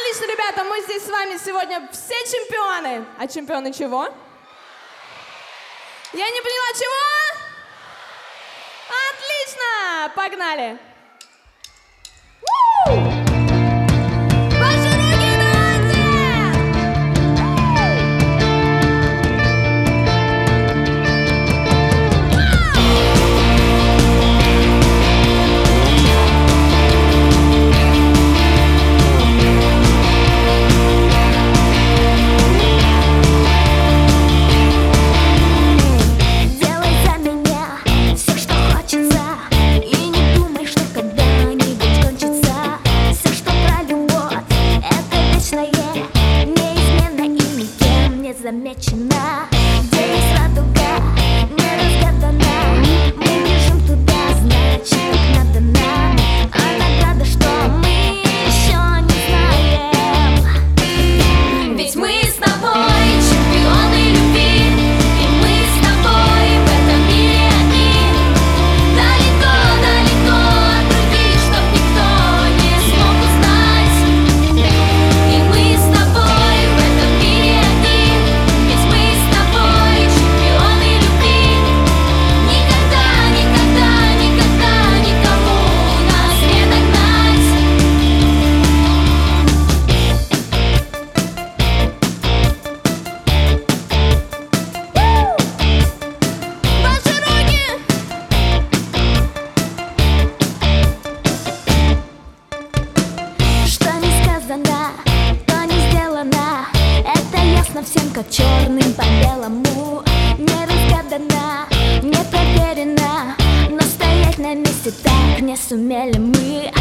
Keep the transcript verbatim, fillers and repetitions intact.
Отлично, ребята, мы здесь с вами сегодня все чемпионы. А чемпионы чего? Я не поняла, чего? Отлично! Погнали! Ваши руки замечена, где есть радуга, не разгадана. Мы бежим туда, значит, надо нам. А награда, что мы еще не знаем. Ведь мы с тобой чемпионы любви, и мы с тобой в этом мире одни. Далеко, далеко от других, чтоб никто не смог узнать. И мы с тобой в этом мире одни. То не сделано, это ясно всем, как черным по белому. Не разгадано, не проверено, но стоять на месте так не сумели мы.